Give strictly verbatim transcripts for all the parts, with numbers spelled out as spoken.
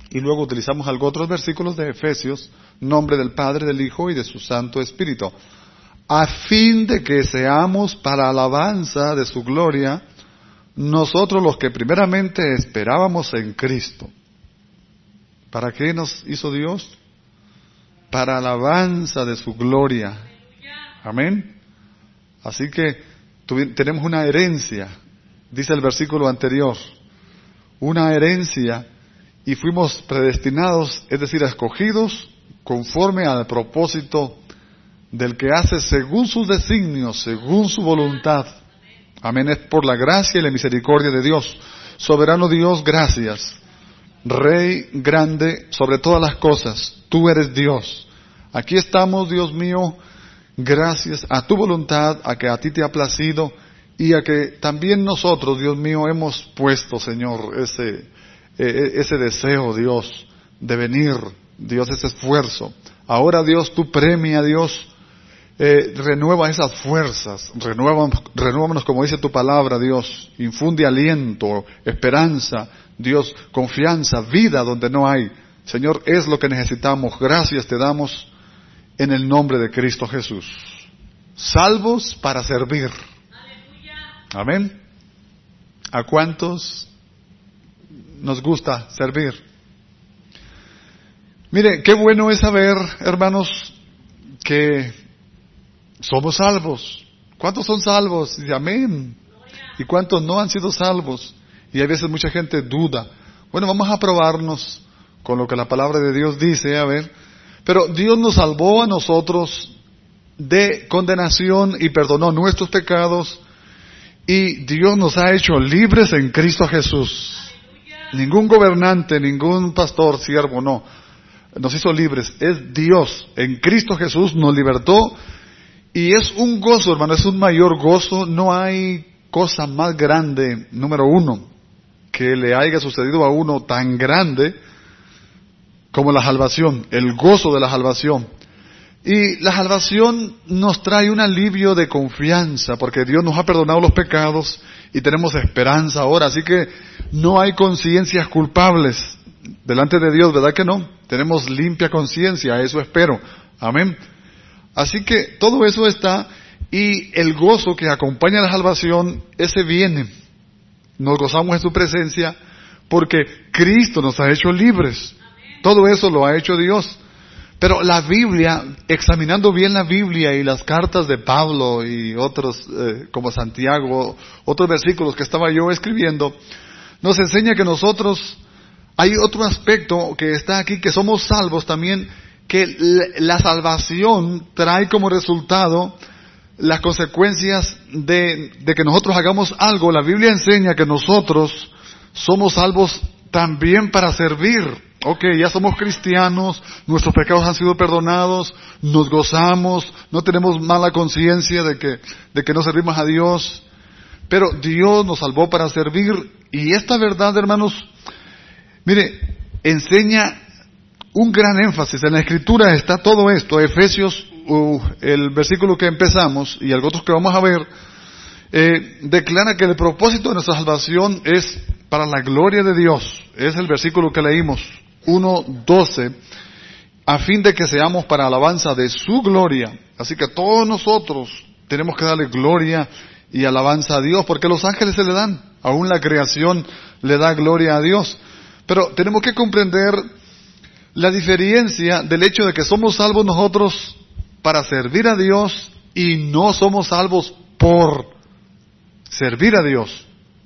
Y luego utilizamos algunos otros versículos de Efesios, nombre del Padre, del Hijo y de su Santo Espíritu, a fin de que seamos para alabanza de su gloria, nosotros los que primeramente esperábamos en Cristo. ¿Para qué nos hizo Dios? Para alabanza de su gloria. Amén. Así que tuvi- tenemos una herencia, dice el versículo anterior, una herencia, y fuimos predestinados, es decir, escogidos conforme al propósito del que hace según sus designios, según su voluntad. Amén. Es por la gracia y la misericordia de Dios. Soberano Dios, gracias. Rey grande sobre todas las cosas, tú eres Dios. Aquí estamos, Dios mío, gracias a tu voluntad, a que a ti te ha placido y a que también nosotros, Dios mío, hemos puesto, Señor, ese, eh, ese deseo, Dios, de venir, Dios, ese esfuerzo. Ahora, Dios, tú premia, Dios, eh, renueva esas fuerzas, renuévanos, renuévanos como dice tu palabra, Dios, infunde aliento, esperanza, Dios, confianza, vida donde no hay. Señor, es lo que necesitamos. Gracias te damos en el nombre de Cristo Jesús. Salvos para servir. Amén. ¿A cuántos nos gusta servir? Mire, qué bueno es saber, hermanos, que somos salvos. ¿Cuántos son salvos? Dice, amén. ¿Y cuántos no han sido salvos? Y a veces mucha gente duda. Bueno, vamos a probarnos con lo que la palabra de Dios dice, a ver. Pero Dios nos salvó a nosotros de condenación y perdonó nuestros pecados. Y Dios nos ha hecho libres en Cristo Jesús. Ningún gobernante, ningún pastor, siervo, no. Nos hizo libres. Es Dios. En Cristo Jesús nos libertó. Y es un gozo, hermano, es un mayor gozo. No hay cosa más grande, número uno, que le haya sucedido a uno tan grande como la salvación, el gozo de la salvación. Y la salvación nos trae un alivio de confianza, porque Dios nos ha perdonado los pecados y tenemos esperanza ahora. Así que no hay conciencias culpables delante de Dios, ¿verdad que no? Tenemos limpia conciencia, eso espero. Amén. Así que todo eso está, y el gozo que acompaña a la salvación, ese viene. Nos gozamos en su presencia porque Cristo nos ha hecho libres. Todo eso lo ha hecho Dios. Pero la Biblia, examinando bien la Biblia y las cartas de Pablo y otros, eh, como Santiago, otros versículos que estaba yo escribiendo, nos enseña que nosotros, hay otro aspecto que está aquí, que somos salvos también, que la salvación trae como resultado las consecuencias de, de que nosotros hagamos algo. La Biblia enseña que nosotros somos salvos también para servir. Ok, ya somos cristianos, nuestros pecados han sido perdonados, nos gozamos, no tenemos mala conciencia de que, de que no servimos a Dios, pero Dios nos salvó para servir. Y esta verdad, hermanos, mire, enseña un gran énfasis. En la Escritura está todo esto. Efesios, uh, el versículo que empezamos y algo otros que vamos a ver, eh, declara que el propósito de nuestra salvación es para la gloria de Dios. Es el versículo que leímos, uno doce, a fin de que seamos para alabanza de su gloria. Así que todos nosotros tenemos que darle gloria y alabanza a Dios, porque los ángeles se le dan, aún la creación le da gloria a Dios. Pero tenemos que comprender la diferencia del hecho de que somos salvos nosotros para servir a Dios y no somos salvos por servir a Dios.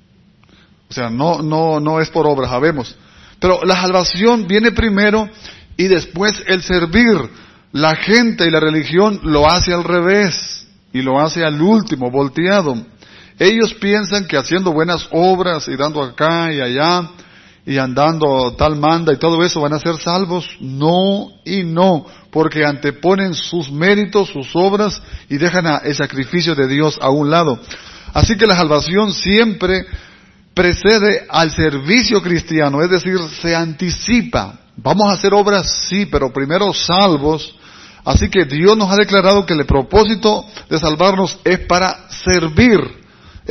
O sea, no, no, no es por obras, sabemos. Pero la salvación viene primero y después el servir. La gente y la religión lo hace al revés y lo hace al último, volteado. Ellos piensan que haciendo buenas obras y dando acá y allá y andando tal manda y todo eso van a ser salvos. No y no, porque anteponen sus méritos, sus obras y dejan a el sacrificio de Dios a un lado. Así que la salvación siempre precede al servicio cristiano, es decir, se anticipa. Vamos a hacer obras, sí, pero primero salvos. Así que Dios nos ha declarado que el propósito de salvarnos es para servir.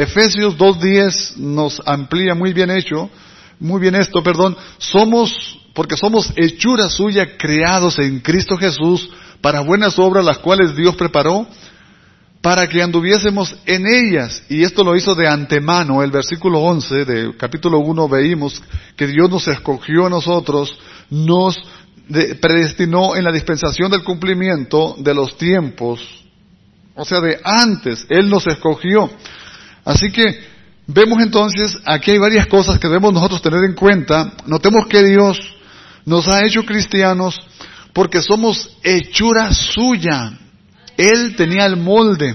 Efesios dos diez nos amplía muy bien hecho, muy bien esto, perdón. Somos porque somos hechura suya, creados en Cristo Jesús, para buenas obras, las cuales Dios preparó, para que anduviésemos en ellas. Y esto lo hizo de antemano. El versículo once de capítulo uno veímos que Dios nos escogió a nosotros, nos de, predestinó en la dispensación del cumplimiento de los tiempos. O sea, de antes, Él nos escogió. Así que vemos entonces, aquí hay varias cosas que debemos nosotros tener en cuenta. Notemos que Dios nos ha hecho cristianos porque somos hechura suya. Él tenía el molde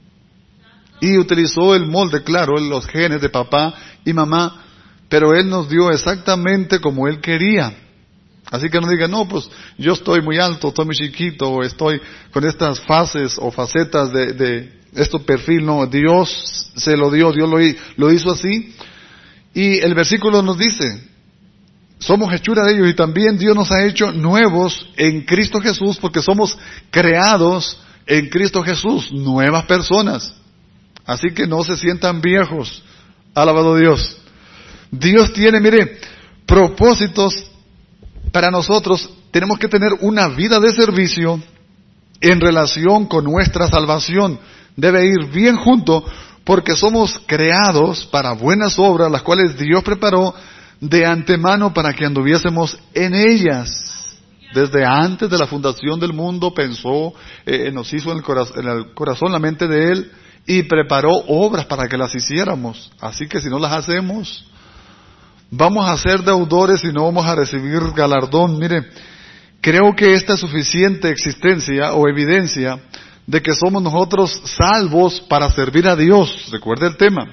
y utilizó el molde, claro, los genes de papá y mamá, pero Él nos dio exactamente como Él quería. Así que no digan, no, pues yo estoy muy alto, estoy muy chiquito, o estoy con estas fases o facetas de, de este perfil. No, Dios se lo dio, Dios lo, lo hizo así. Y el versículo nos dice, somos hechura de ellos, y también Dios nos ha hecho nuevos en Cristo Jesús, porque somos creados en Cristo Jesús, nuevas personas. Así que no se sientan viejos. Alabado Dios. Dios tiene, mire, propósitos para nosotros. Tenemos que tener una vida de servicio en relación con nuestra salvación. Debe ir bien junto, porque somos creados para buenas obras, las cuales Dios preparó de antemano para que anduviésemos en ellas. Desde antes de la fundación del mundo pensó, eh, nos hizo en el, corazón, en el corazón la mente de Él, y preparó obras para que las hiciéramos. Así que si no las hacemos, vamos a ser deudores y no vamos a recibir galardón. Mire, creo que esta es suficiente existencia o evidencia de que somos nosotros salvos para servir a Dios. Recuerde el tema.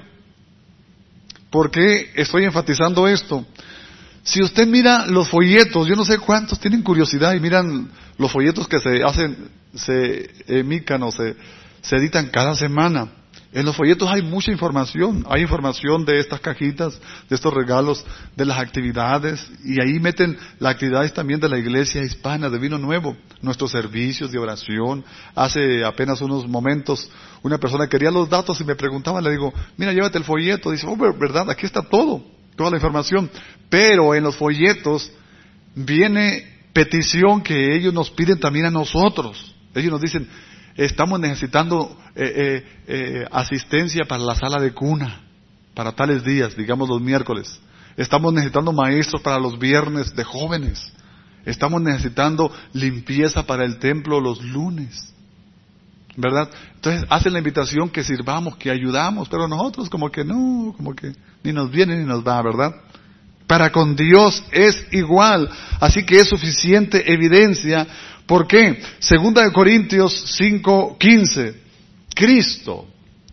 ¿Por qué estoy enfatizando esto? Si usted mira los folletos, yo no sé cuántos tienen curiosidad y miran los folletos que se hacen, se emican o se, se editan cada semana. En los folletos hay mucha información. Hay información de estas cajitas, de estos regalos, de las actividades, y ahí meten las actividades también de la iglesia hispana de Vino Nuevo, nuestros servicios de oración. Hace apenas unos momentos una persona quería los datos y me preguntaba, le digo, mira, llévate el folleto. Dice, oh, verdad, aquí está todo, toda la información. Pero en los folletos viene petición que ellos nos piden también a nosotros. Ellos nos dicen, estamos necesitando eh, eh, eh, asistencia para la sala de cuna, para tales días, digamos los miércoles. Estamos necesitando maestros para los viernes de jóvenes. Estamos necesitando limpieza para el templo los lunes, ¿verdad? Entonces hacen la invitación que sirvamos, que ayudamos, pero nosotros como que no, como que ni nos viene ni nos va, ¿verdad? Para con Dios es igual, así que es suficiente evidencia. ¿Por qué? Segunda de Corintios cinco quince. Cristo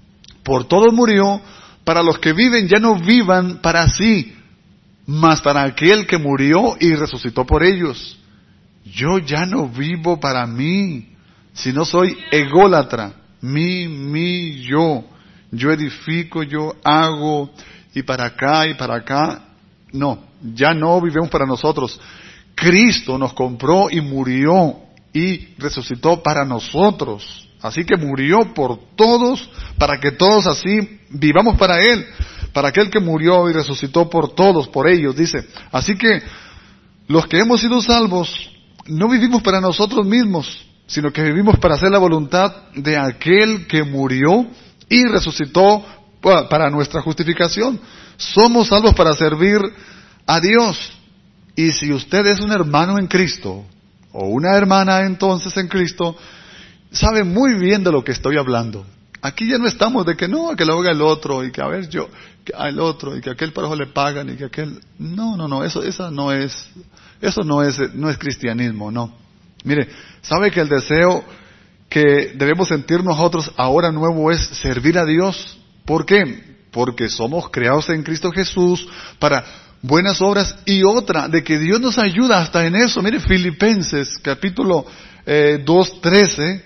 por todos murió, para los que viven ya no vivan para sí, mas para aquel que murió y resucitó por ellos. Yo ya no vivo para mí, sino soy ególatra, mí, mí, yo. Yo edifico, yo hago, y para acá y para acá. No, ya no vivimos para nosotros. Cristo nos compró y murió y resucitó para nosotros. Así que murió por todos, para que todos así vivamos para Él. Para aquel que murió y resucitó por todos, por ellos, dice. Así que los que hemos sido salvos, no vivimos para nosotros mismos, sino que vivimos para hacer la voluntad de aquel que murió y resucitó para nuestra justificación. Somos salvos para servir a Dios. Y si usted es un hermano en Cristo, o una hermana entonces en Cristo, sabe muy bien de lo que estoy hablando. Aquí ya no estamos de que no, que lo haga el otro, y que a ver yo, que al otro, y que a aquel parejo le pagan, y que aquel... No, no, no, eso, eso no es, eso no es, no es cristianismo, no. Mire, sabe que el deseo que debemos sentir nosotros ahora nuevo es servir a Dios. ¿Por qué? Porque somos creados en Cristo Jesús para buenas obras, y otra, de que Dios nos ayuda hasta en eso. Mire, Filipenses capítulo eh, dos trece,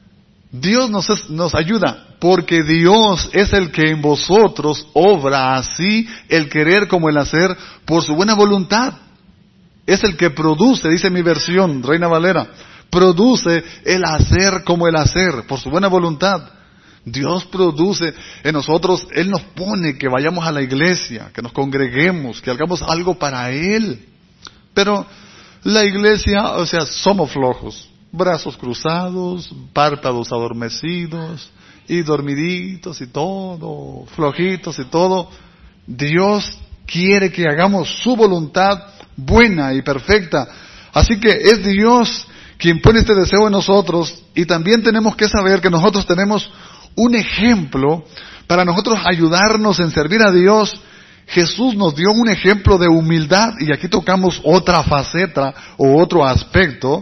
Dios nos, es, nos ayuda, porque Dios es el que en vosotros obra así el querer como el hacer por su buena voluntad. Es el que produce, dice mi versión, Reina Valera, produce el hacer como el hacer por su buena voluntad. Dios produce en nosotros, Él nos pone que vayamos a la iglesia, que nos congreguemos, que hagamos algo para Él. Pero la iglesia, o sea, somos flojos. Brazos cruzados, párpados adormecidos, y dormiditos y todo, flojitos y todo. Dios quiere que hagamos su voluntad buena y perfecta. Así que es Dios quien pone este deseo en nosotros, y también tenemos que saber que nosotros tenemos un ejemplo para nosotros ayudarnos en servir a Dios. Jesús nos dio un ejemplo de humildad, y aquí tocamos otra faceta o otro aspecto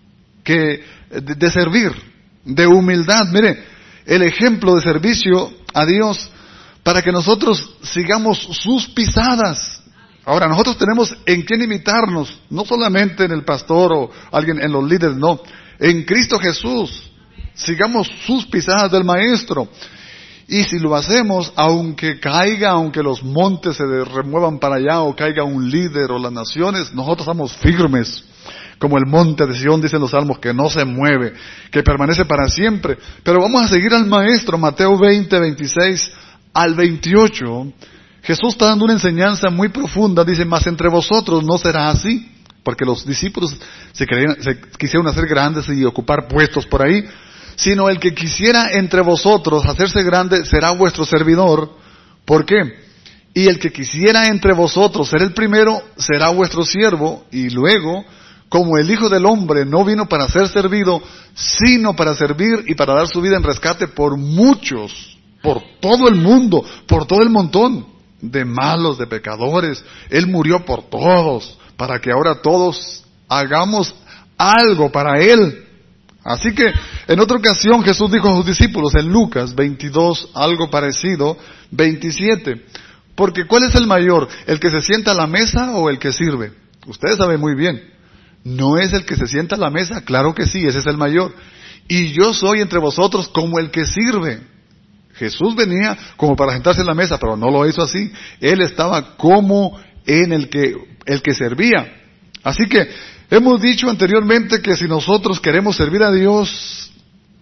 que de, de servir, de humildad. Mire, el ejemplo de servicio a Dios para que nosotros sigamos sus pisadas. Ahora, nosotros tenemos en quién imitarnos, no solamente en el pastor o alguien, en los líderes, no, en Cristo Jesús. Sigamos sus pisadas del Maestro. Y si lo hacemos, aunque caiga, aunque los montes se remuevan para allá, o caiga un líder o las naciones, nosotros estamos firmes, como el monte de Sión, dicen los salmos, que no se mueve, que permanece para siempre. Pero vamos a seguir al Maestro, Mateo veinte, veintiséis al veintiocho. Jesús está dando una enseñanza muy profunda. Dice, mas entre vosotros no será así, porque los discípulos se, creían, se quisieron hacer grandes y ocupar puestos por ahí, sino el que quisiera entre vosotros hacerse grande será vuestro servidor. ¿Por qué? Y el que quisiera entre vosotros ser el primero será vuestro siervo. Y luego, como el Hijo del Hombre no vino para ser servido, sino para servir y para dar su vida en rescate por muchos, por todo el mundo, por todo el montón de malos, de pecadores. Él murió por todos, para que ahora todos hagamos algo para Él. Así que, en otra ocasión Jesús dijo a sus discípulos, en Lucas veintidós, algo parecido, veintisiete, porque ¿cuál es el mayor? ¿El que se sienta a la mesa o el que sirve? Ustedes saben muy bien, no es el que se sienta a la mesa, claro que sí, ese es el mayor. Y yo soy entre vosotros como el que sirve. Jesús venía como para sentarse en la mesa, pero no lo hizo así. Él estaba como en el que, el que servía. Así que, hemos dicho anteriormente que si nosotros queremos servir a Dios,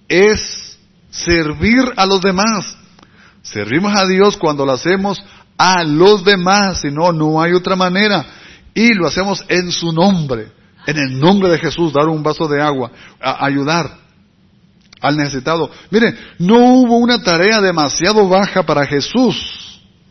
es servir a los demás. Servimos a Dios cuando lo hacemos a los demás, si no, no hay otra manera. Y lo hacemos en su nombre, en el nombre de Jesús, dar un vaso de agua, a ayudar al necesitado. Mire, no hubo una tarea demasiado baja para Jesús.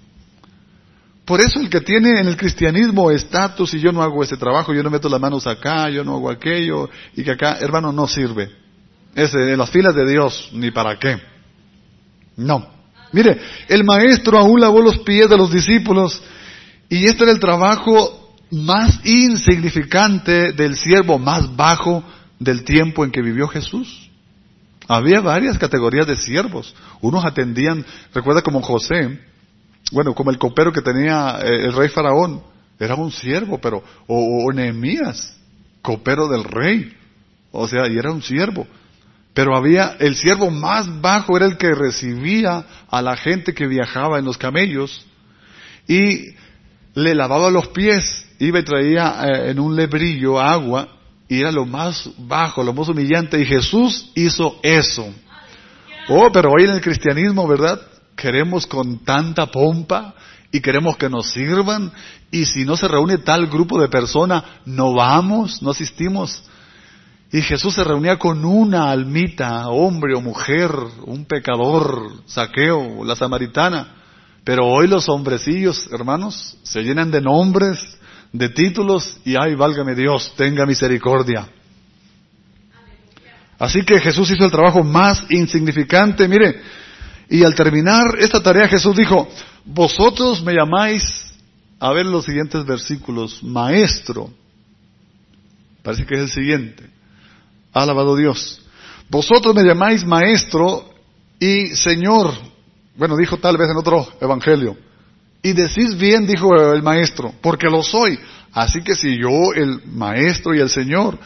Por eso el que tiene en el cristianismo estatus, y yo no hago ese trabajo, yo no meto las manos acá, yo no hago aquello, y que acá, hermano, no sirve. Es en las filas de Dios, ni para qué. No. Mire, el maestro aún lavó los pies de los discípulos, y este era el trabajo más insignificante del siervo más bajo del tiempo en que vivió Jesús. Había varias categorías de siervos. Unos atendían, recuerda como José, bueno, como el copero que tenía eh, el rey Faraón, era un siervo, pero, o, o Nehemías, copero del rey, o sea, y era un siervo. Pero había, el siervo más bajo era el que recibía a la gente que viajaba en los camellos, y le lavaba los pies, iba y traía eh, en un lebrillo agua, y era lo más bajo, lo más humillante, y Jesús hizo eso. Oh, pero hoy en el cristianismo, ¿verdad?, queremos con tanta pompa y queremos que nos sirvan, y si no se reúne tal grupo de personas, no vamos, no asistimos. Y Jesús se reunía con una almita, hombre o mujer, un pecador, Zaqueo, la samaritana. Pero hoy los hombrecillos, hermanos, se llenan de nombres, de títulos, y ay, válgame Dios, tenga misericordia. Así que Jesús hizo el trabajo más insignificante, mire. Y al terminar esta tarea Jesús dijo, vosotros me llamáis, a ver los siguientes versículos, maestro. Parece que es el siguiente. Alabado Dios. Vosotros me llamáis maestro y Señor. Bueno, dijo tal vez en otro evangelio. Y decís bien, dijo el maestro, porque lo soy. Así que si yo, el maestro y el Señor,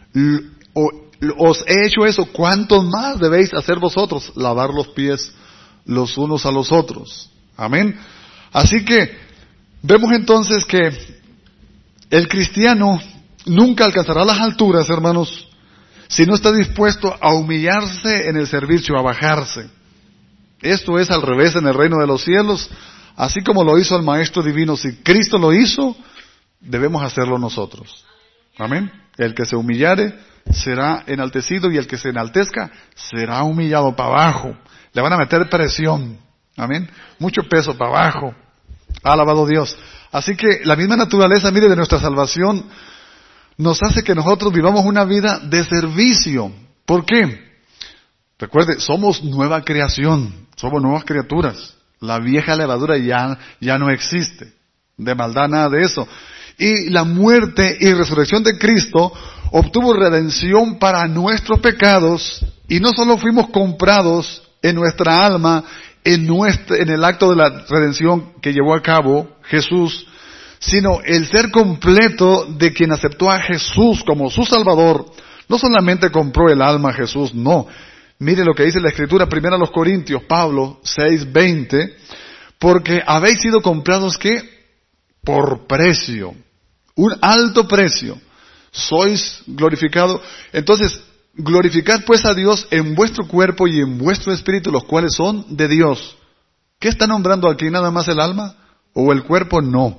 os he hecho eso, ¿cuántos más debéis hacer vosotros? Lavar los pies los unos a los otros. Amén. Así que vemos entonces que el cristiano nunca alcanzará las alturas, hermanos, si no está dispuesto a humillarse en el servicio, a bajarse. Esto es al revés en el reino de los cielos, así como lo hizo el Maestro Divino. Si Cristo lo hizo, debemos hacerlo nosotros. Amén. El que se humillare será enaltecido y el que se enaltezca será humillado para abajo. Le van a meter presión. Amén. Mucho peso para abajo. Alabado Dios. Así que la misma naturaleza, mire, de nuestra salvación nos hace que nosotros vivamos una vida de servicio. ¿Por qué? Recuerde, somos nueva creación, somos nuevas criaturas. La vieja levadura ya, ya no existe. De maldad nada de eso. Y la muerte y resurrección de Cristo obtuvo redención para nuestros pecados, y no solo fuimos comprados en nuestra alma, en, nuestra, en el acto de la redención que llevó a cabo Jesús, sino el ser completo de quien aceptó a Jesús como su Salvador. No solamente compró el alma a Jesús, no. Mire lo que dice la Escritura, primero a los Corintios, Pablo seis veinte, porque habéis sido comprados, ¿qué? Por precio, un alto precio, sois glorificados. Entonces, glorificad pues a Dios en vuestro cuerpo y en vuestro espíritu, los cuales son de Dios. ¿Qué está nombrando aquí? ¿Nada más el alma? ¿O el cuerpo? No.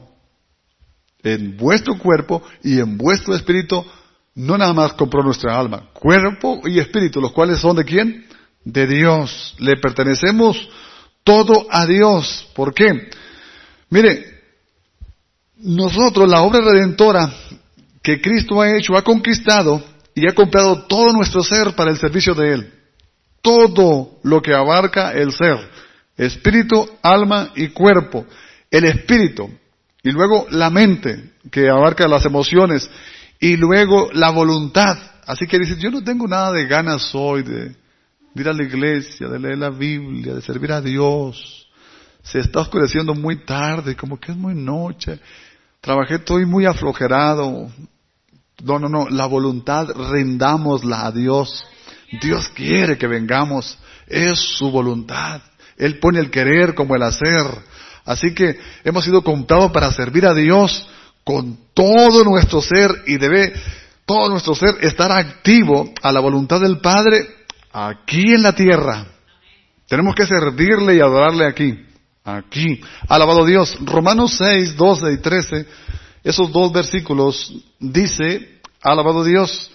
En vuestro cuerpo y en vuestro espíritu, no nada más compró nuestra alma, cuerpo y espíritu, los cuales son de quién? De Dios. Le pertenecemos todo a Dios. ¿Por qué? Mire, nosotros, la obra redentora que Cristo ha hecho, ha conquistado y ha comprado todo nuestro ser para el servicio de Él. Todo lo que abarca el ser, espíritu, alma y cuerpo. El espíritu, y luego la mente, que abarca las emociones, y luego la voluntad. Así que dices, yo no tengo nada de ganas hoy de, de ir a la iglesia, de leer la Biblia, de servir a Dios. Se está oscureciendo muy tarde, como que es muy noche. Trabajé, estoy muy aflojerado. No, no, no, la voluntad rendámosla a Dios. Dios quiere que vengamos, es su voluntad. Él pone el querer como el hacer. Así que hemos sido comprados para servir a Dios con todo nuestro ser, y debe todo nuestro ser estar activo a la voluntad del Padre aquí en la tierra. Tenemos que servirle y adorarle aquí. Aquí. Alabado Dios. Romanos seis, doce y trece, esos dos versículos dice, alabado Dios,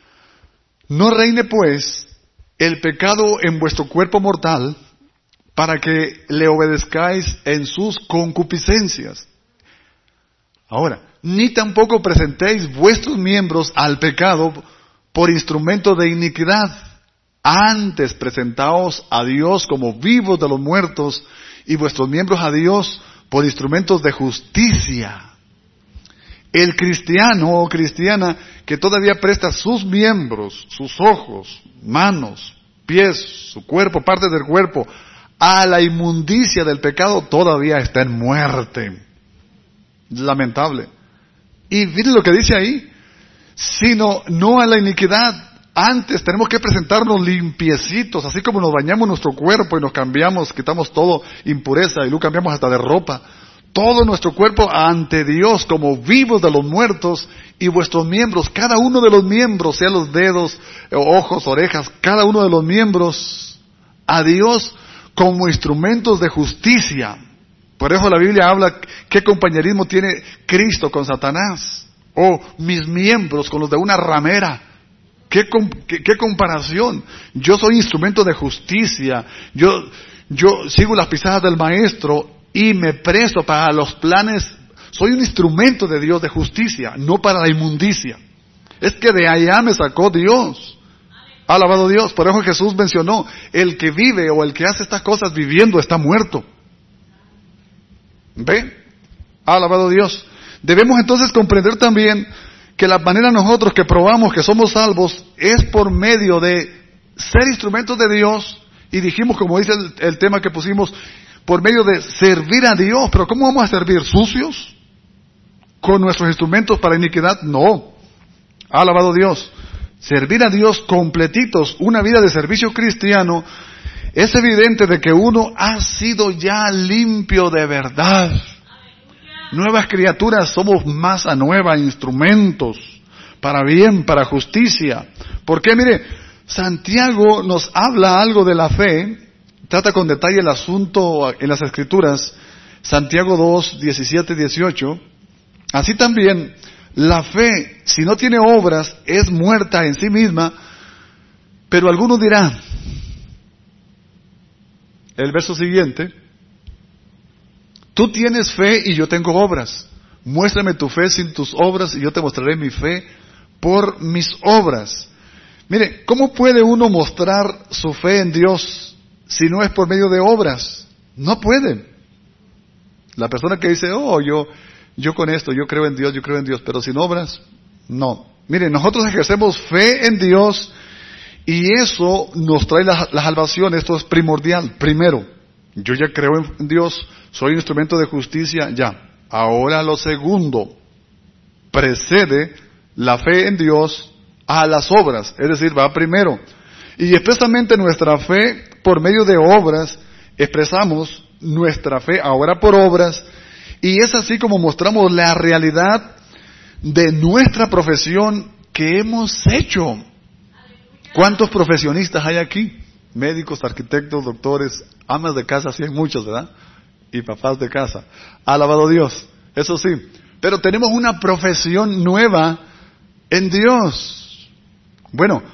no reine pues el pecado en vuestro cuerpo mortal, para que le obedezcáis en sus concupiscencias. Ahora, ni tampoco presentéis vuestros miembros al pecado por instrumento de iniquidad. Antes presentaos a Dios como vivos de los muertos, y vuestros miembros a Dios por instrumentos de justicia. El cristiano o cristiana que todavía presta sus miembros, sus ojos, manos, pies, su cuerpo, parte del cuerpo, a la inmundicia del pecado, todavía está en muerte. Lamentable. Y miren lo que dice ahí, sino no a la iniquidad. Antes tenemos que presentarnos limpiecitos, así como nos bañamos nuestro cuerpo y nos cambiamos, quitamos todo impureza y luego cambiamos hasta de ropa. Todo nuestro cuerpo ante Dios como vivos de los muertos, y vuestros miembros, cada uno de los miembros, sea los dedos, ojos, orejas, cada uno de los miembros a Dios como instrumentos de justicia. Por eso la Biblia habla qué compañerismo tiene Cristo con Satanás, o mis miembros con los de una ramera. ¿Qué, qué, qué comparación? Yo soy instrumento de justicia, yo, yo sigo las pisadas del Maestro y me presto para los planes. Soy un instrumento de Dios de justicia, no para la inmundicia. Es que de allá me sacó Dios. Alabado Dios. Por eso Jesús mencionó, el que vive o el que hace estas cosas viviendo está muerto. ¿Ve? Alabado Dios. Debemos entonces comprender también que la manera nosotros que probamos que somos salvos es por medio de ser instrumentos de Dios, y dijimos, como dice el, el tema que pusimos, por medio de servir a Dios. Pero ¿cómo vamos a servir? ¿Sucios? ¿Con nuestros instrumentos para iniquidad? No. Alabado Dios. Servir a Dios completitos, una vida de servicio cristiano, es evidente de que uno ha sido ya limpio de verdad. Nuevas criaturas, somos masa nueva, instrumentos para bien, para justicia. Porque mire, Santiago nos habla algo de la fe, trata con detalle el asunto en las Escrituras. Santiago dos, diecisiete y dieciocho, Así también, la fe, si no tiene obras, es muerta en sí misma. Pero algunos dirán, el verso siguiente, tú tienes fe y yo tengo obras. Muéstrame tu fe sin tus obras y yo te mostraré mi fe por mis obras. Mire, ¿cómo puede uno mostrar su fe en Dios si no es por medio de obras? No puede. La persona que dice, oh, yo, yo con esto, yo creo en Dios, yo creo en Dios, pero sin obras, no. Mire, nosotros ejercemos fe en Dios y eso nos trae la, la salvación. Esto es primordial. Primero, yo ya creo en Dios, soy instrumento de justicia, ya. Ahora lo segundo, precede la fe en Dios a las obras, es decir, va primero. Y expresamente nuestra fe, por medio de obras, expresamos nuestra fe ahora por obras, y es así como mostramos la realidad de nuestra profesión que hemos hecho. ¿Cuántos profesionistas hay aquí? Médicos, arquitectos, doctores, amas de casa, sí hay muchos, ¿verdad? Y papás de casa. Alabado Dios, eso sí. Pero tenemos una profesión nueva en Dios. Bueno,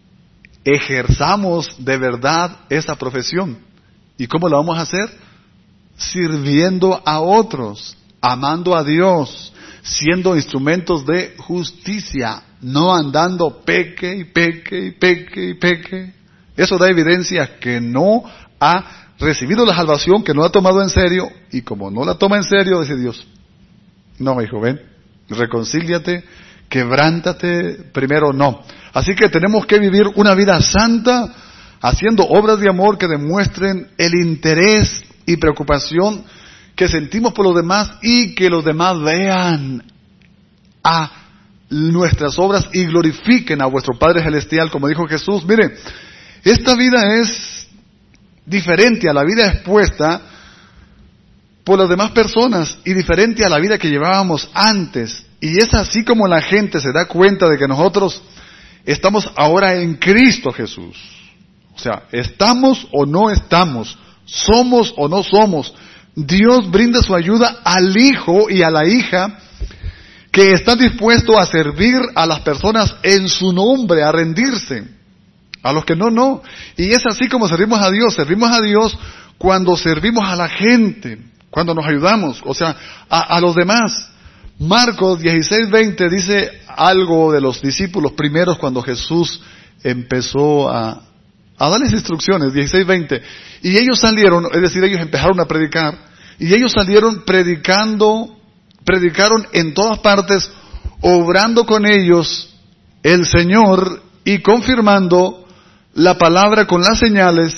ejerzamos de verdad esa profesión. ¿Y cómo la vamos a hacer? Sirviendo a otros, amando a Dios, siendo instrumentos de justicia, no andando peque y peque y peque y peque. Eso da evidencia que no ha recibido la salvación, que no la ha tomado en serio, y como no la toma en serio, dice Dios, no, hijo, ven, reconcíliate, quebrántate, primero no. Así que tenemos que vivir una vida santa, haciendo obras de amor que demuestren el interés y preocupación que sentimos por los demás y que los demás vean a nuestras obras y glorifiquen a vuestro Padre Celestial, como dijo Jesús. Mire, esta vida es diferente a la vida expuesta por las demás personas y diferente a la vida que llevábamos antes. Y es así como la gente se da cuenta de que nosotros estamos ahora en Cristo Jesús. O sea, estamos o no estamos, somos o no somos. Dios brinda su ayuda al hijo y a la hija que están dispuestos a servir a las personas en su nombre, a rendirse. A los que no, no. Y es así como servimos a Dios. Servimos a Dios cuando servimos a la gente, cuando nos ayudamos, o sea, a, a los demás. Marcos dieciséis veinte dice algo de los discípulos primeros cuando Jesús empezó a, a darles instrucciones, dieciséis veinte. Y ellos salieron, es decir, ellos empezaron a predicar, y ellos salieron predicando, predicaron en todas partes, obrando con ellos el Señor y confirmando la palabra con las señales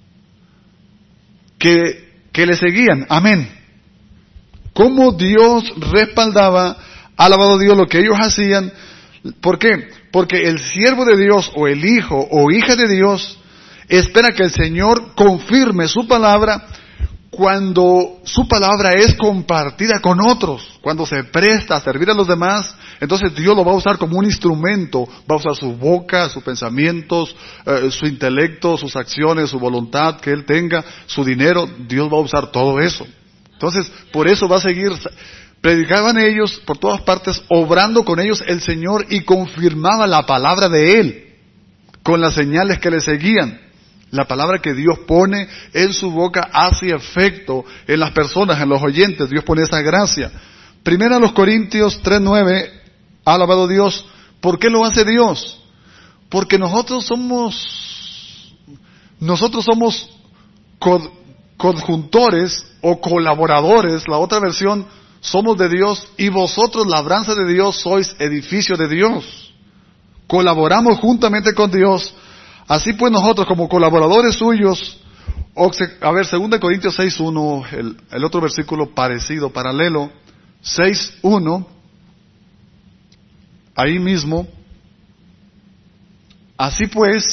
que, que le seguían. Amén. Cómo Dios respaldaba, alabado Dios, lo que ellos hacían. ¿Por qué? Porque el siervo de Dios o el hijo o hija de Dios espera que el Señor confirme su palabra cuando su palabra es compartida con otros, cuando se presta a servir a los demás. Entonces Dios lo va a usar como un instrumento, va a usar su boca, sus pensamientos, eh, su intelecto, sus acciones, su voluntad que Él tenga, su dinero. Dios va a usar todo eso. Entonces, por eso va a seguir, predicaban ellos por todas partes, obrando con ellos el Señor y confirmaba la palabra de Él, con las señales que le seguían. La palabra que Dios pone en su boca hace efecto en las personas, en los oyentes. Dios pone esa gracia. Primera a los Corintios tres nueve, alabado Dios. ¿Por qué lo hace Dios? Porque nosotros somos, nosotros somos co- conjuntores o colaboradores. La otra versión, somos de Dios y vosotros, labranza de Dios, sois edificio de Dios. Colaboramos juntamente con Dios. Así pues nosotros como colaboradores suyos, a ver, segunda Corintios seis uno, el, el otro versículo parecido, paralelo, seis uno, ahí mismo, así pues,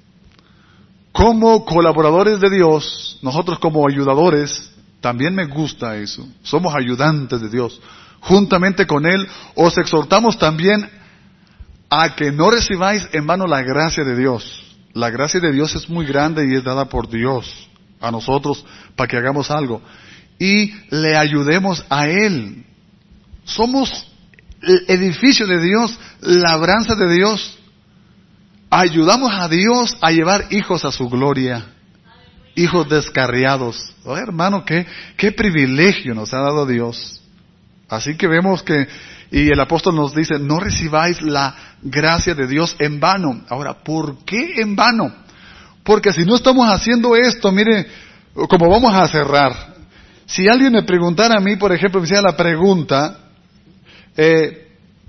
como colaboradores de Dios, nosotros como ayudadores, también me gusta eso, somos ayudantes de Dios, juntamente con Él, os exhortamos también a que no recibáis en vano la gracia de Dios. La gracia de Dios es muy grande y es dada por Dios a nosotros para que hagamos algo. Y le ayudemos a Él. Somos el edificio de Dios, labranza de Dios. Ayudamos a Dios a llevar hijos a su gloria. Hijos descarriados. Oh, hermano, qué, qué privilegio nos ha dado Dios. Así que vemos que, y el apóstol nos dice, no recibáis la gracia de Dios en vano. Ahora, ¿por qué en vano? Porque si no estamos haciendo esto, mire, como vamos a cerrar. Si alguien me preguntara a mí, por ejemplo, me hiciera la pregunta, eh,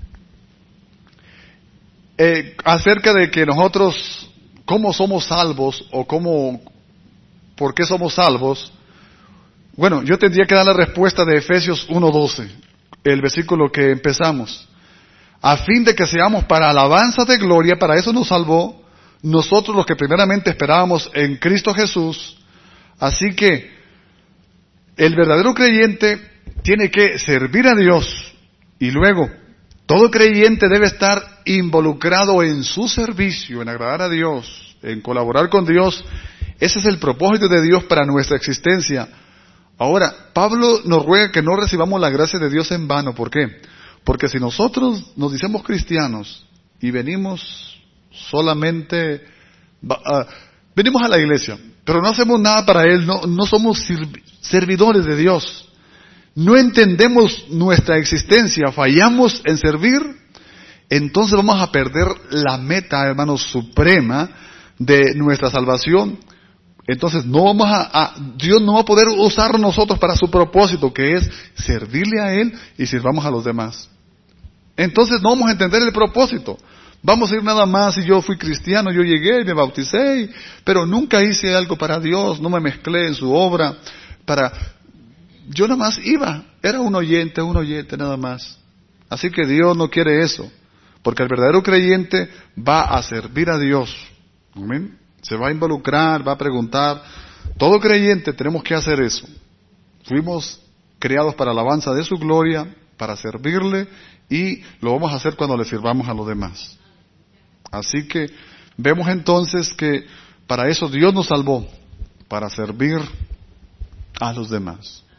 eh, acerca de que nosotros, ¿cómo somos salvos? O cómo, ¿por qué somos salvos? Bueno, yo tendría que dar la respuesta de Efesios uno doce, el versículo que empezamos. A fin de que seamos para alabanza de gloria, para eso nos salvó, nosotros los que primeramente esperábamos en Cristo Jesús. Así que el verdadero creyente tiene que servir a Dios, y luego todo creyente debe estar involucrado en su servicio, en agradar a Dios, en colaborar con Dios. Ese es el propósito de Dios para nuestra existencia. Ahora, Pablo nos ruega que no recibamos la gracia de Dios en vano. ¿Por qué? Porque si nosotros nos decimos cristianos y venimos solamente, uh, venimos a la iglesia, pero no hacemos nada para Él, no, no somos servidores de Dios, no entendemos nuestra existencia, fallamos en servir, entonces vamos a perder la meta, hermanos, suprema de nuestra salvación. Entonces no vamos a, a, Dios no va a poder usar nosotros para su propósito, que es servirle a Él y sirvamos a los demás. Entonces no vamos a entender el propósito. Vamos a ir nada más, y yo fui cristiano, yo llegué y me bauticé, pero nunca hice algo para Dios, no me mezclé en su obra, para, yo nada más iba, era un oyente, un oyente nada más. Así que Dios no quiere eso, porque el verdadero creyente va a servir a Dios. Amén. Se va a involucrar, va a preguntar. Todo creyente tenemos que hacer eso. Fuimos creados para alabanza de su gloria, para servirle, y lo vamos a hacer cuando le sirvamos a los demás. Así que vemos entonces que para eso Dios nos salvó, para servir a los demás.